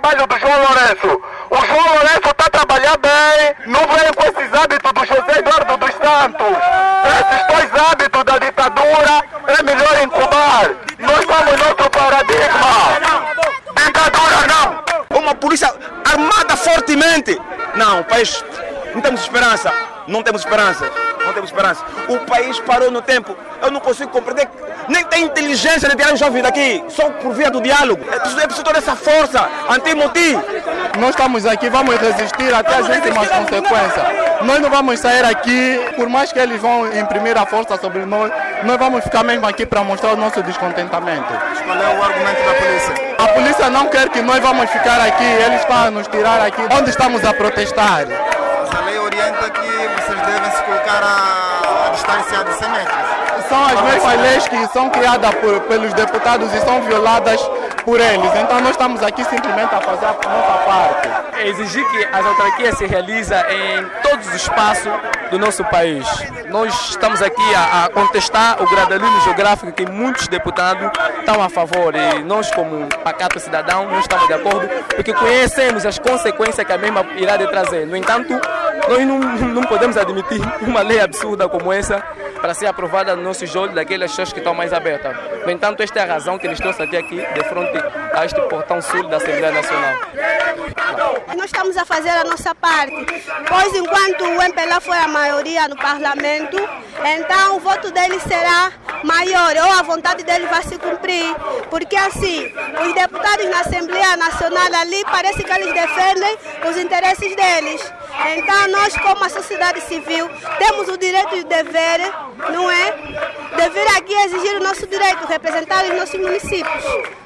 trabalho do João Lourenço. O João Lourenço está a trabalhar bem, não vem com esses hábitos do José Eduardo dos Santos. Esses dois hábitos da ditadura é melhor incubar. Nós estamos no outro paradigma. Ditadura não! Uma polícia armada fortemente. Não, o país não temos esperança. Não temos esperança. Não temos esperança. O país parou no tempo. Eu não consigo compreender. Nem tem inteligência de tirar o jovem daqui, só por via do diálogo. É preciso toda essa força anti-moti. Nós estamos aqui, vamos resistir até as últimas consequências. Nós não vamos sair aqui, por mais que eles vão imprimir a força sobre nós, nós vamos ficar mesmo aqui para mostrar o nosso descontentamento. Qual é o argumento da polícia? A polícia não quer que nós vamos ficar aqui, eles estão a nos tirar aqui onde estamos a protestar. Mas a lei orienta que vocês devem se colocar a distância de 100 metros. São as mesmas leis que são criadas pelos deputados e são violadas por eles. Então nós estamos aqui simplesmente a fazer a nossa parte. É exigir que as autarquias se realizem em todos os espaços do nosso país. Nós estamos aqui a contestar o gradalismo geográfico que muitos deputados estão a favor. E nós, como pacato cidadão, não estamos de acordo, porque conhecemos as consequências que a mesma irá de trazer. No entanto, nós não podemos admitir uma lei absurda como essa para ser aprovada no nossos olhos daquelas pessoas que estão mais abertas. No entanto, esta é a razão que eles trouxeram até aqui, de frente a este portão sul da Assembleia Nacional. Nós estamos a fazer a nossa parte, pois enquanto o MPLA foi a maioria no parlamento, então o voto dele será maior, ou a vontade dele vai se cumprir, porque assim, os deputados na Assembleia Nacional ali, parece que eles defendem os interesses deles. Então nós, como a sociedade civil, temos o direito e o dever, não é? De vir aqui exigir o nosso direito, representar os nossos municípios.